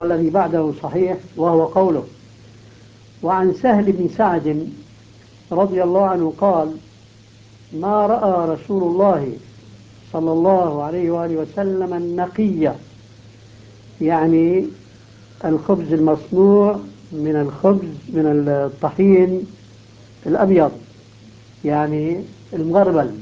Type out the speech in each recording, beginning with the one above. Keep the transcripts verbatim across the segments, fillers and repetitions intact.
والذي بعده صحيح، وهو قوله: وعن سهل بن سعد رضي الله عنه قال: ما رأى رسول الله صلى الله عليه وآله وسلم النقية، يعني الخبز المصنوع من الخبز من الطحين الأبيض، يعني المغربل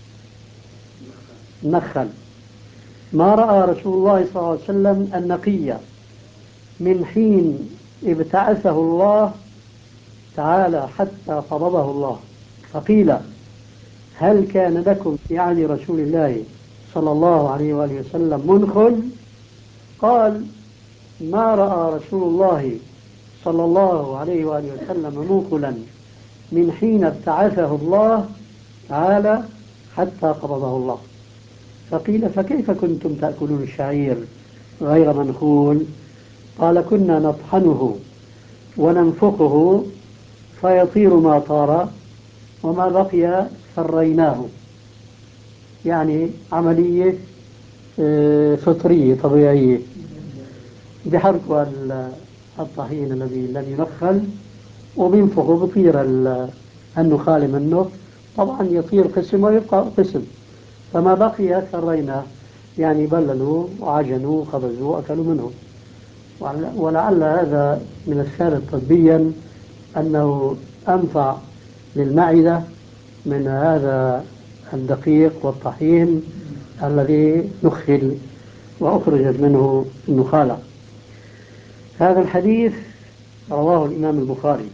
النخل. ما رأى رسول الله صلى الله عليه وسلم النقية من حين ابتعثه الله تعالى حتى قبضه الله. فقيل: هل كان لكم يعني رسول الله صلى الله عليه وآله وسلم منخل؟ قال: ما رأى رسول الله صلى الله عليه وآله وسلم منخلا من حين ابتعثه الله تعالى حتى قبضه الله. فقيل: فكيف كنتم تأكلون الشعير غير منخول؟ قال: كنا نطحنه وننفخه فيطير ما طار، وما بقي فريناه. يعني عملية فطرية طبيعية، بحرقوا الطحين الذي لم ينخل وبينفخوا بطير النخال منه، طبعا يطير قسم ويبقى قسم، فما بقي فريناه، يعني بللوا وعجنوا وخبزوا وأكلوا منه. ولعل هذا من الثابت طبيا أنه أنفع للمعدة من هذا الدقيق والطحين الذي نخل وأخرجت منه النخالة. هذا الحديث رواه الإمام البخاري،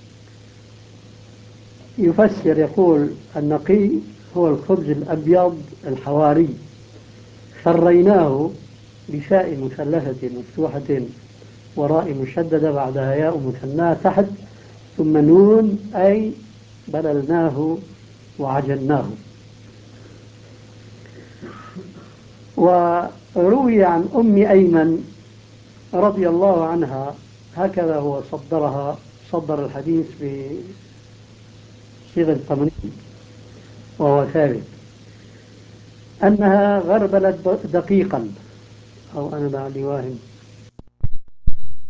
يفسر يقول: النقي هو الخبز الأبيض الحواري، فريناه بفاء مثلثة مفتوحة وراء مشددة بعدها ياء مثناة تحت، ثم نون، أي بللناه وعجناه. وروي عن أم أيمن رضي الله عنها، هكذا هو صدرها، صدر الحديث بصيغة التمريض وهو ثابت، أنها غربلت دقيقا، أو أنا بعدي واهم